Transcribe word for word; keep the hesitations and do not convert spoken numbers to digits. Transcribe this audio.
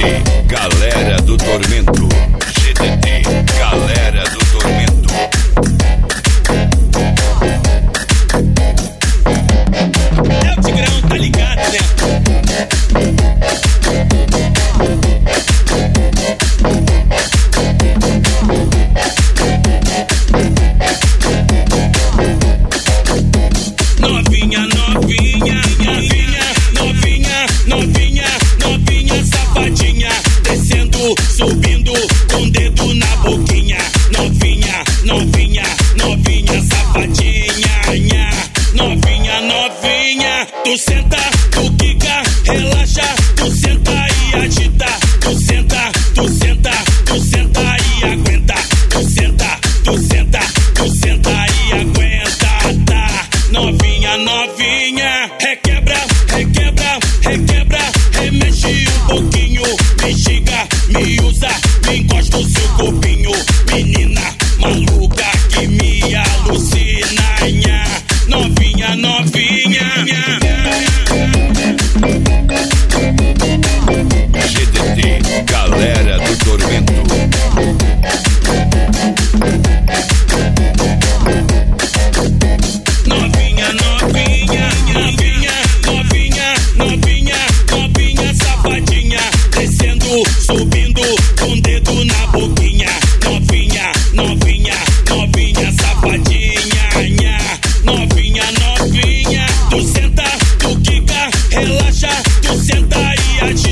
T, galera do tormento. G D T, galera do tormento. É o Tigrão, tá ligado, né? Novinha, novinha, novinha, novinha, novinha, novinha, safadinha, descendo, subindo, com o dedo na boquinha. Novinha, novinha, novinha, safadinha, nha. Novinha, novinha, tu senta, tu quica, relaxa, tu senta e agita, tu senta, tu senta, tu senta e aguenta, tu senta, tu senta, tu senta e aguenta, tá? Novinha, novinha, requebra, requebra, requebra, remexe um pouquinho, me xiga, me usa, me encosta o seu corpinho, menina maluca que me alucina, nha. Novinha, novinha, G D T, galera do tormento. novinha, novinha, novinha, novinha, novinha, novinha, safadinha, descendo, subindo, com o dedo na boquinha. Novinha, novinha, novinha, safadinha, nha. Novinha, novinha, tu senta, tu quica, relaxa, tu senta e agita.